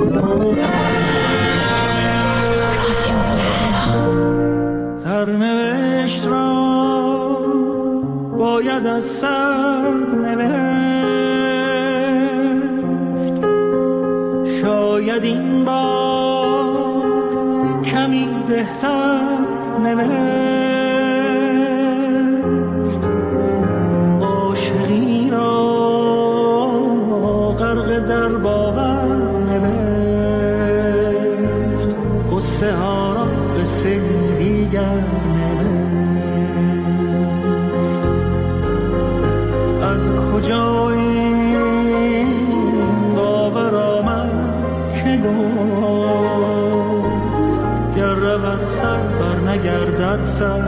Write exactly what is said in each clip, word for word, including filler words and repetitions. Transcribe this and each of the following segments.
سرنوشت را باید از سر نوشت، شاید این بار کمی بهتر نوشت. عاشقی را غرق در باور نوشت، قصه ها را قصه دیگر از کجا این باور آمد که گفت گر رود سر بر نگردد سر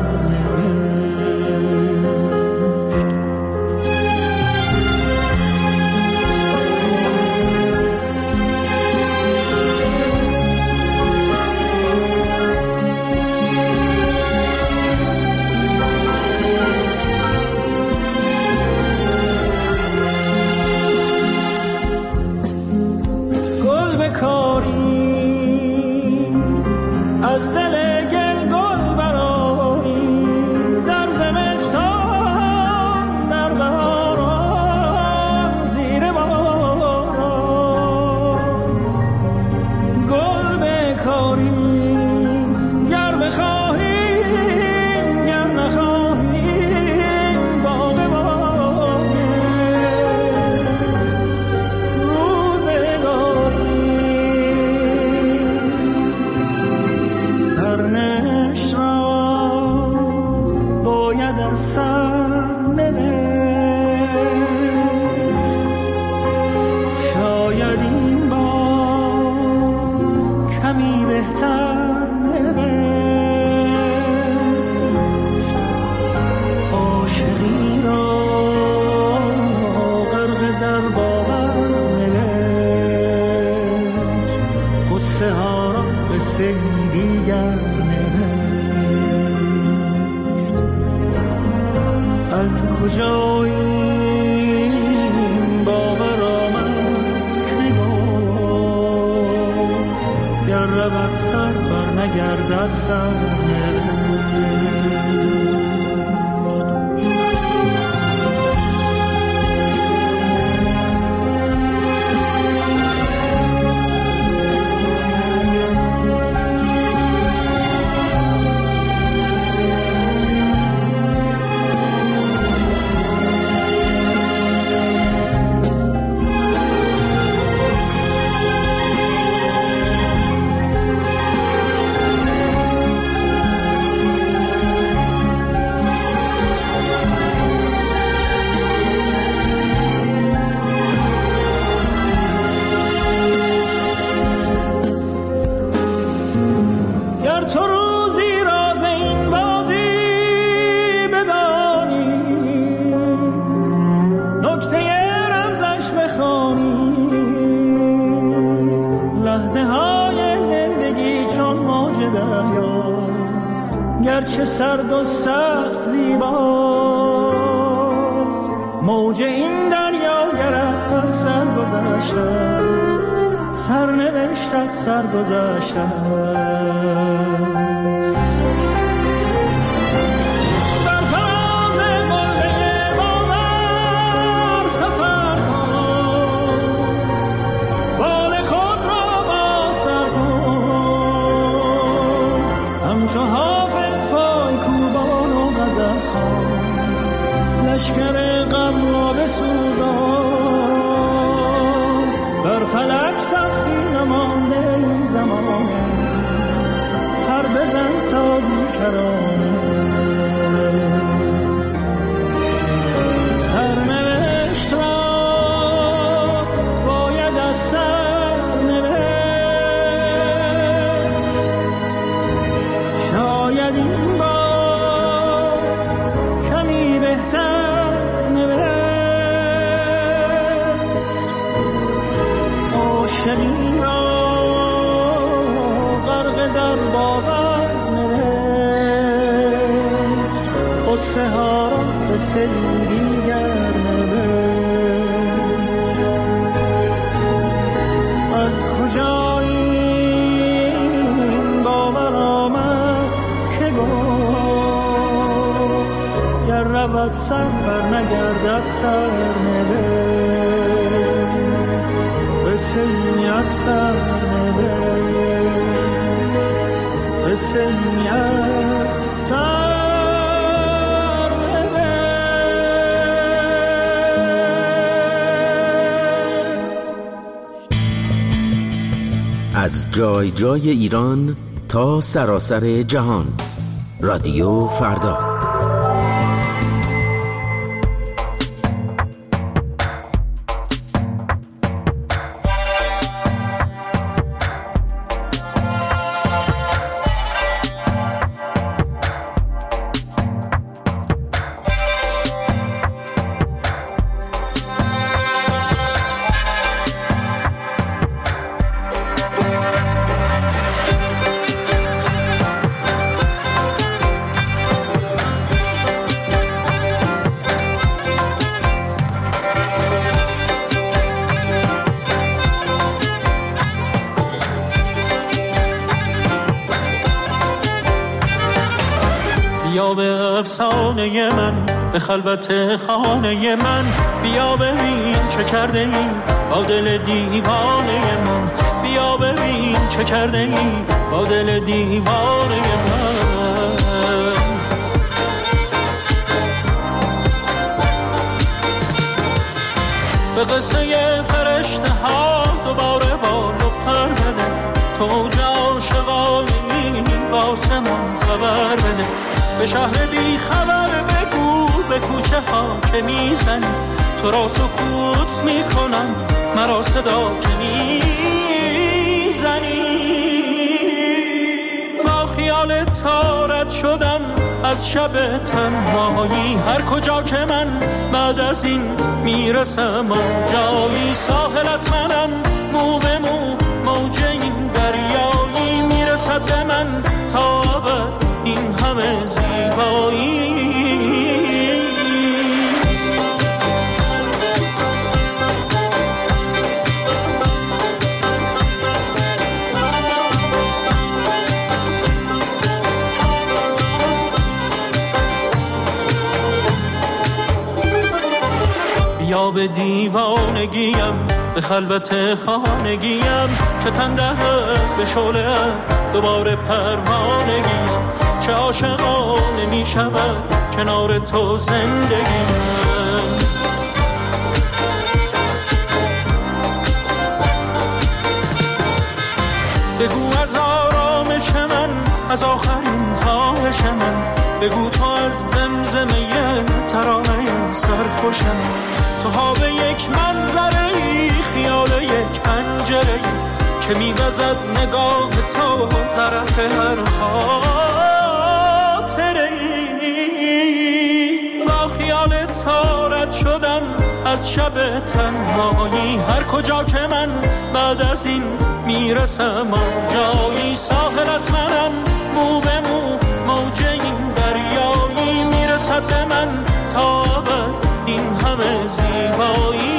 گرچه سرد و سخت زیباست، موج این دریا گرت از سر گذشته، سرنوشتت سر گذشته. همچو حافظ پای کوبان و غزل خوان، لشکر غم را بسوزان، بر فلک سختی نمانده این زمانه، پر بزن تا بیکرانه. سرنوشت را باید از سر شاید این بار کمی بهتر نوشت، عاشقی را غرق در باور نوشت، قصه ها را قصه دیگر نوشت. از کجا نگردد سر بر نگردد سر قصه ای از سر قصه ای از سر. از جای جای ایران تا سراسر جهان، رادیو فردا. بیا به افسانه من، به خلوت خانه من، بیا ببین چه کرده ای با دل دیوانه من، بیا ببین چه کرده ای با دل دیوانه من. به قصه فرشته ها دوباره بال و پر بده، تو جا عاشقانی با آسمان خبر بده، به شهر بی خبر بگو به کوچه ها که میزنی، تو را سکوت میکنم مرا صدا که میزنی. با خیال تارت شدم از شب تنهایی، هر کجا که من بعد از این میرسم آنجایی، ساحلت منم مو به مو موج این دریایی، میرسد به من تا ابد این همه زیبایی. بیا به دیوانگیم، به خلوت خانگیم، که تن دهد به شعله دوباره پروانگیم، چه عاشقانه می شود کنار تو زندگیم. بگو از آرامش من، از آخرین خواهش من، بگو تو از زمزمه ترانه سرخوش من، تو خواب یک منظره ای، خیال یک پنجره ای که میوزد نگاه تو طرف هر خاطره ای. با خیال تارت شدم از شب تنهایی، هر کجا که من بعد از این میرسم آنجایی، ساحلت منم مو به مو موج این دریایی، میرسد به من تا ابد این همه زیبایی.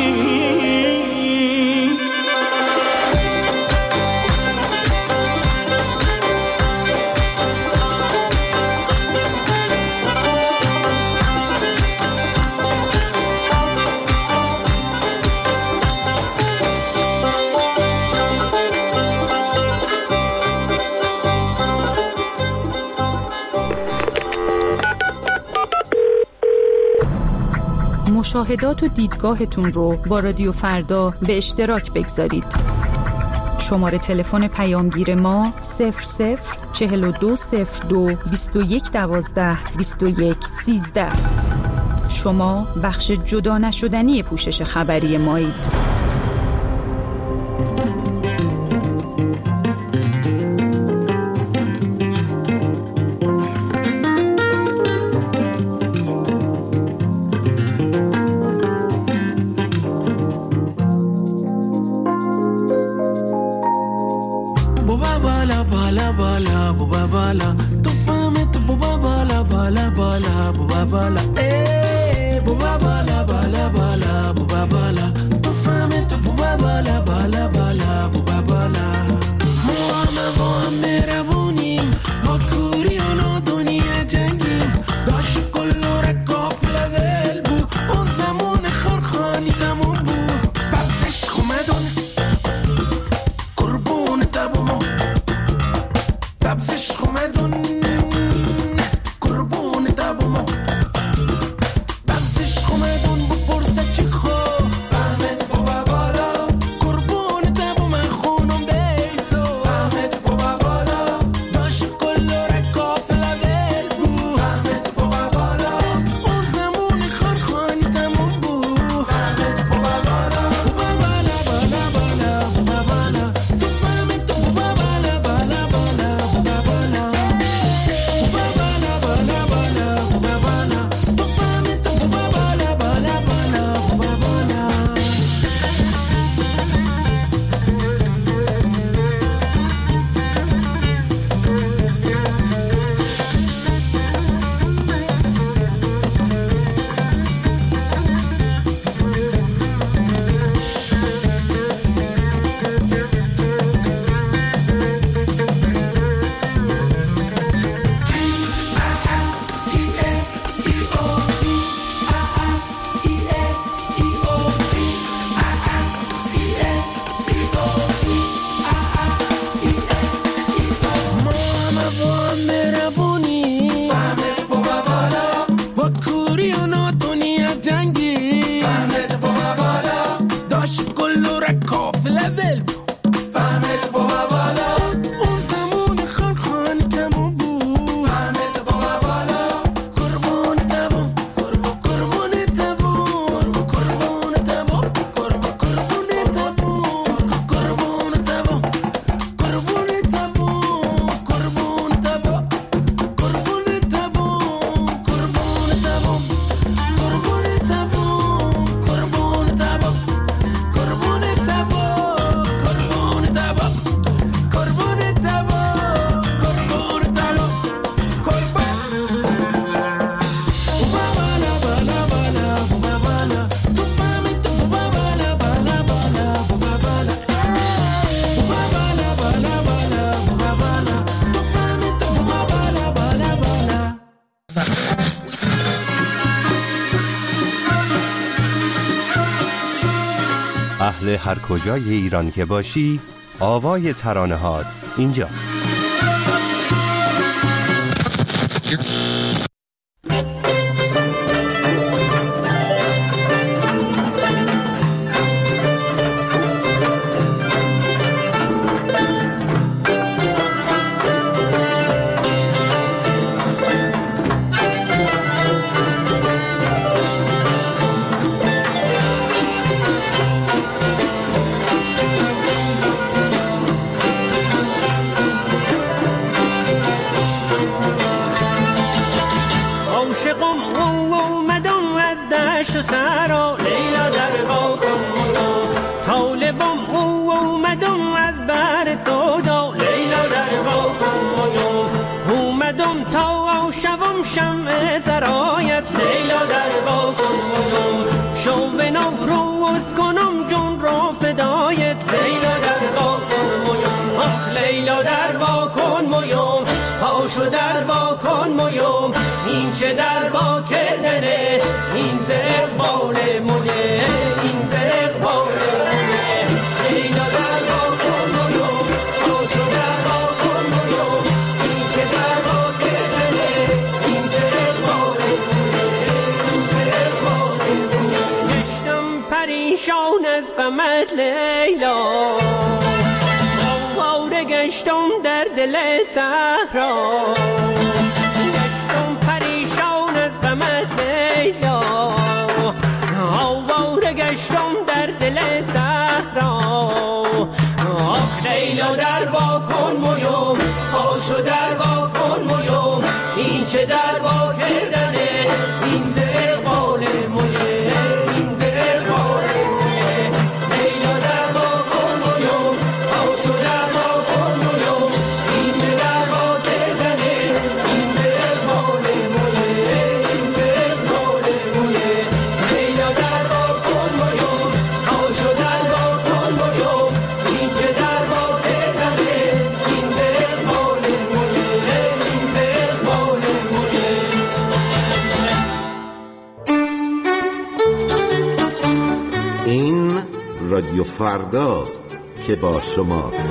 مشاهدات و دیدگاهتون رو با رادیو فردا به اشتراک بگذارید. شماره تلفن پیامگیر ما صفر صفر چهل و دو صفر دو بیست و یک دوازده بیست و یک سیزده. شما بخش جدا نشدنی پوشش خبری مایید. مهربونیم با کوری و دنیا جنگیم داشت کل رکاف فهمت بابا بالا اون زمان خان خان تموم بود فهمت بابا بالا قربون تبو قربون قربون تبو قربون تبو قربون قربون تبو قربون تبو قربون تبو قربون تبو قربون تبو قربون تبو قربون تبو قربون تبو قربون تبو قربون تبو قربون تبو قربون تبو قربون بالا بالا بالا بالا تو فهمت بالا بالا بالا بالا بالا بالا بالا بالا بالا تو فهمت بالا بالا بالا اهل هر کجای ایران که باشی، آوای ترانه‌هات اینجاست. عاشقم او اومدم از دشت و صحرا لیلا در باکم طالبم او اومدم از بر سودا لیلا در باکم اومدم تا شوم شمع سرایت لیلا در باکم شو نوروز کنم جون را فدایت لیلا در باکم آخ لیلا در باکن مویم پاشو در باکن مویم این چه در با کردنه این زرق بال مویه این زرق بال مویه لیلا در باکن مویم پاشو در باکن مویم این چه در با کردنه این زرق بال مویه این زرق بال مویه گشتم پریشان از غمت لیلا آواره گشتم در دل صحرا گشتم پریشان از غمت لیلا آواره گشتم در دل صحرا آخ لیلا در واکن مویم پاشو در واکن مویم این چه در وا کردنه این زرق بال مویه این زرق بال مویه لیلا در واکن مویم پاشو در واکن مویم این چه در وا کردنه این زرق بال مویه این زرق بال مویه لیلا در واکن مویم پاشو در واکن مویم این چه در وا کردنه این زرق بال مویه این زرق بال مویه این رادیو فرداست که با شماست.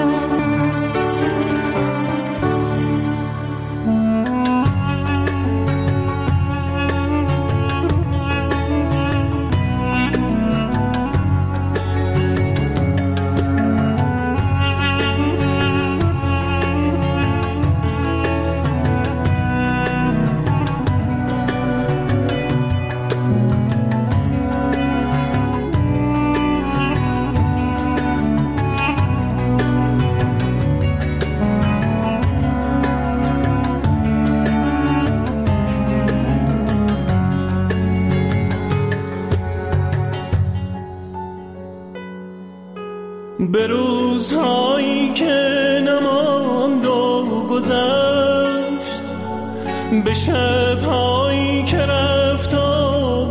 به روزهایی که نماند و گذشت به شبهایی که رفت و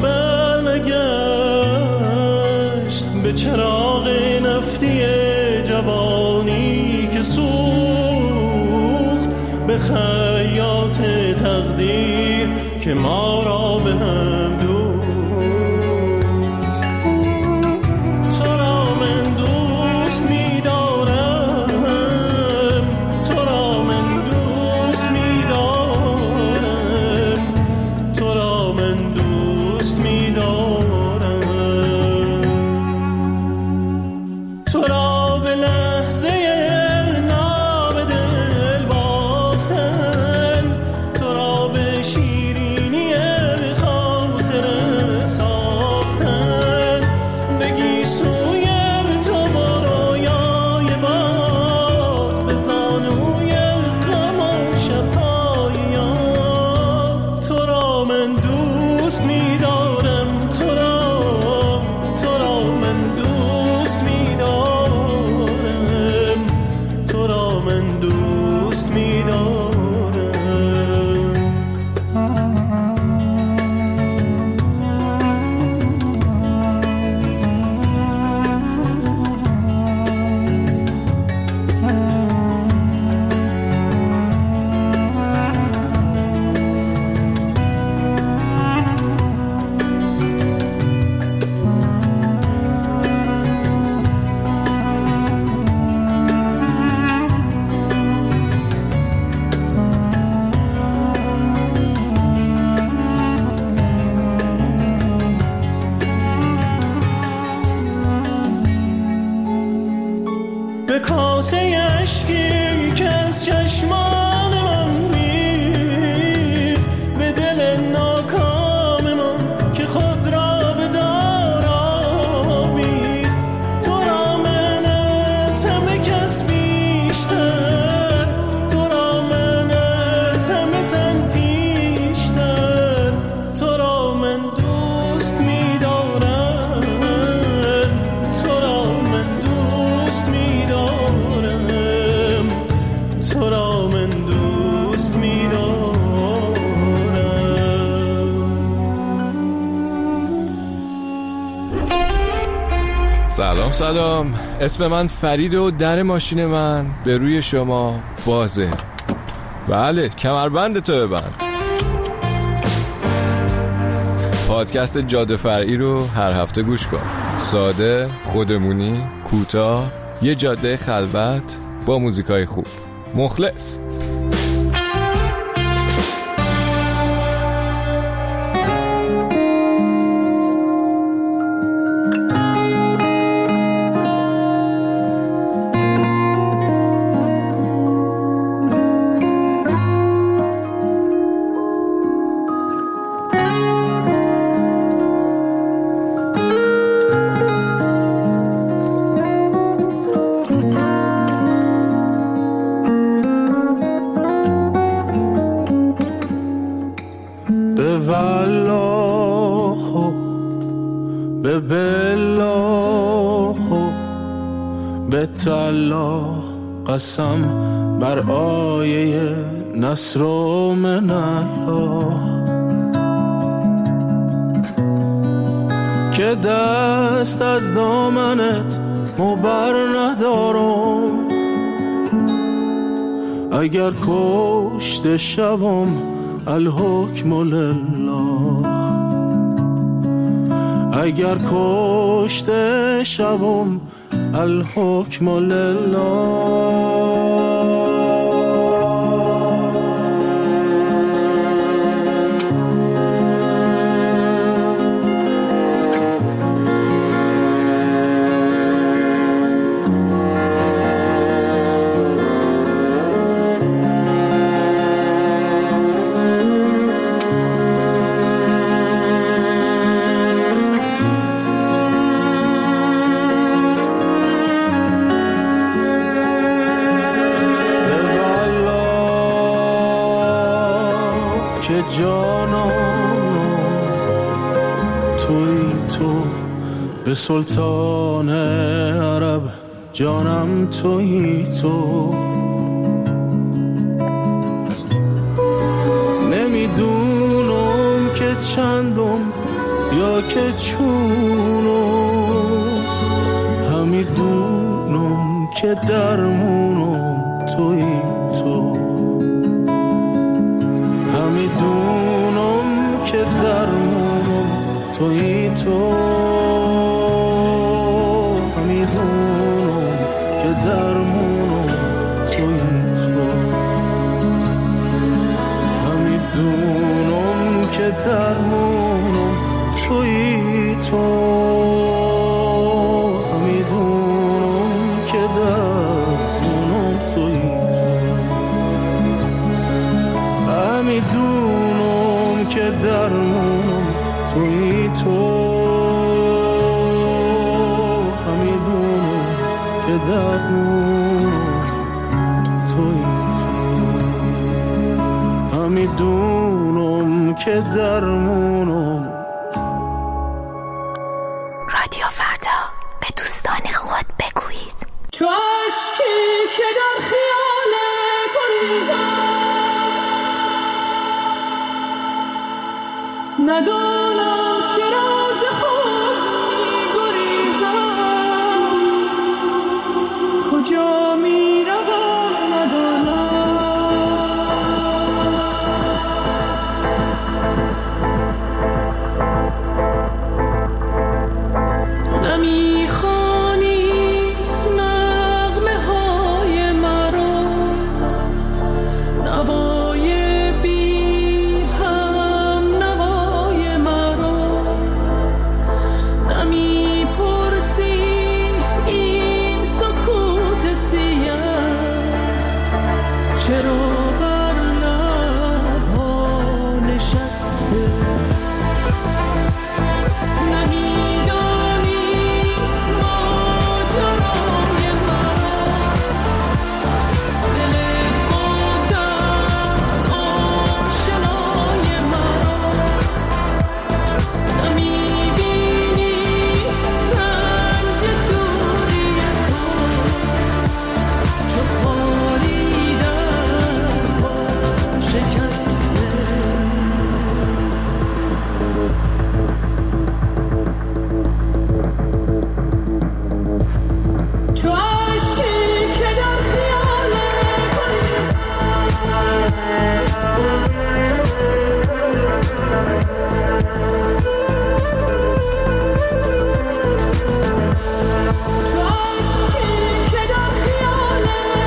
برنگشت به چراغ نفتی جوانی که سوخت به خیاط تقدیر که ما را به هم دوخت به کاسه اشکی که از چشمان من ریخت، به دل ناکام من که خود را به دار آویخت. تو را من از همه کس بیشتر، تو را من از همه تن پیشتر، تو را من دوست می‌دارم، تو را من دوست می‌دارم، تو را من دوست می‌دارم. سلام سلام، اسم من فریده و در ماشین من به روی شما بازه. بله، کمربند تو ببند. پادکست جاده فرعی رو هر هفته گوش کن. ساده، خودمونی، کوتاه، یه جاده خلوت با موزیکای خوب. مخلص. به والله به بالله به تعالی قسم بر آیه نصر من الله که دست از دامنت مبر ندارم. اگر کشته شوم الحکم لله، اگر کشته شوم الحکم لله. که جانم توی تو، به سلطان عرب جانم توی تو. نمیدونم که چندم یا که چونم، همیدونم که درمونم توی تو. همیدونم که درمونم توی تو. همیدونم که درمونم توی تو. همیدونم که درمونم توی تو. همیدونم که درمونم توی تو. همیدونم که درمونم توی تو. همیدونم که درمونم توی تو. همیدونم که درمونم. رادیو فردا، به دوستان خود بگویید. چو اشکی که در خیال تو ریزم، ندانم چرا ز خود می‌گریزم، کجا می‌روم ندانم. نمی‌خوانی نغمه‌های مرا، نوای بی هم نوای مرا. چرا بر لب‌ها نشسته نمیدانی ماجرای مرا دل مادر آشنای مرا نمیبینی رنج دوری تو چو خالی در پا شکسته چو عشقی که در خیال چو عشقی که در خیال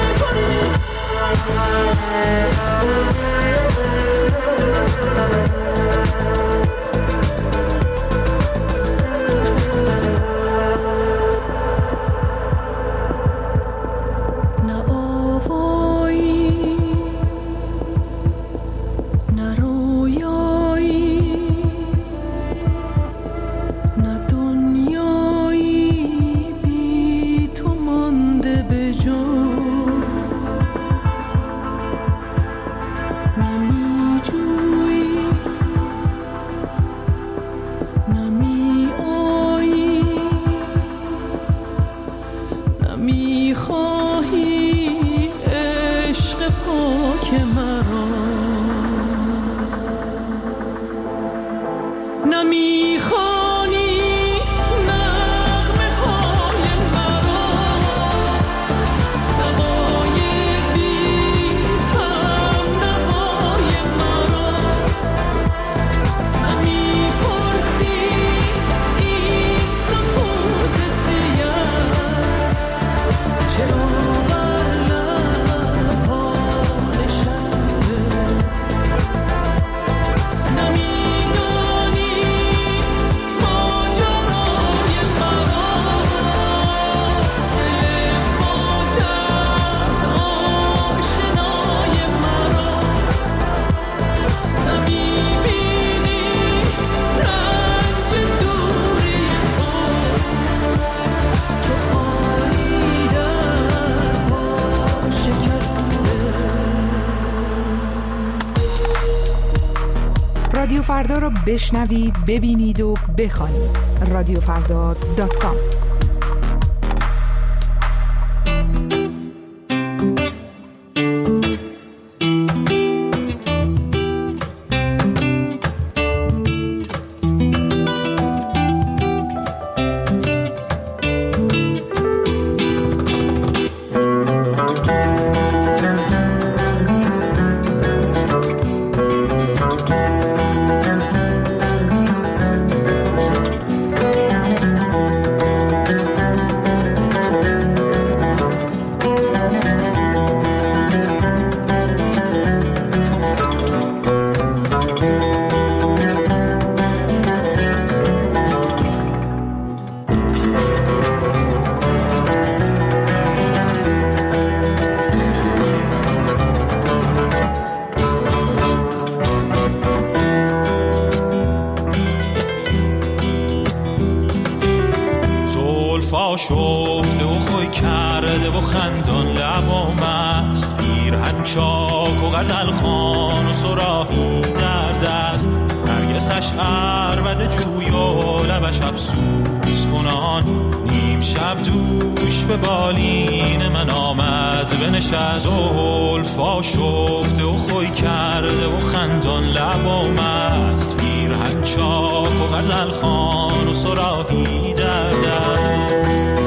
نه آوایی نه رویایی نه دنیایی بی تو مانده به جان نمی جویی نمی آیی نمی خواهی عشق پاک مرا نمی خوانی نغمه های مرا نوای بی هم نوای مرا نمی پرسی این سکوت سیاه چرا بر لب‌ها نشسته نمیدانی ماجرای مرا دل مادر آشنای مرا نمیبینی رنج دوری تو چو خالی در پا شکسته رادیو فردا را بشنوید، ببینید و بخوانید. رادیو فردا دات کام. زلفا شفته و خوی کرده و خندان لبام است پیرهن چاک و غزل خوان و صراحی در دست نرگسش عربده جوی و لبش افسوس کنان نیم شب دوش به بالین من آمد بنشست زلفا شفته و خوی کرده و خندان لبام است پیرهن چاک و غزل خوان و صراحی در دست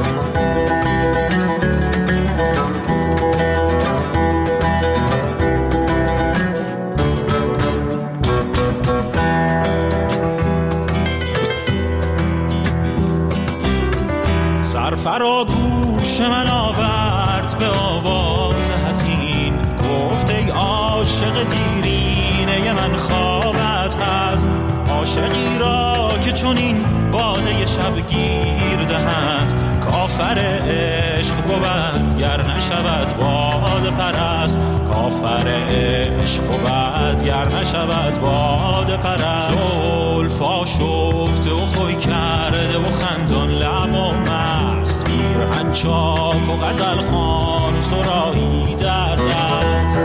سرفرا گوش من آورد به آواز حزین گفت ای عاشق دیرینه من خوابت هست عاشقی را که چون این باده شب گیر دهد کاف کافر عشق بود گر نشود باد پرست، کافر عشق بود گر نشود باد پرست. زلفا شفته و خوی کرده و خندان لب و مست، پیرهن چاک و غزل خوان و سرایی در دست.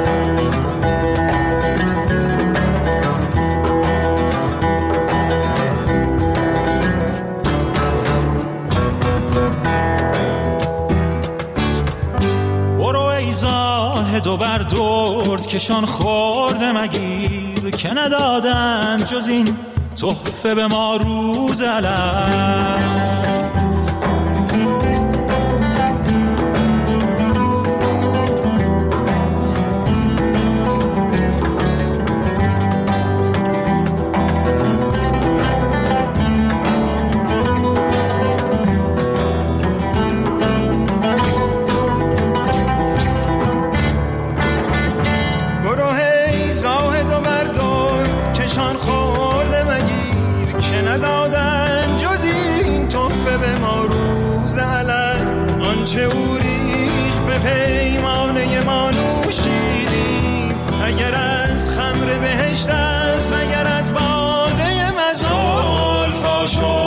دو بر درد کشان خورده مگیر، که ندادن جز این تحفه به ما روز الست. چه او ریخ به پیمانه ما نوشیدیم، اگر از خمر بهشت است و اگر از باده مزول فاشو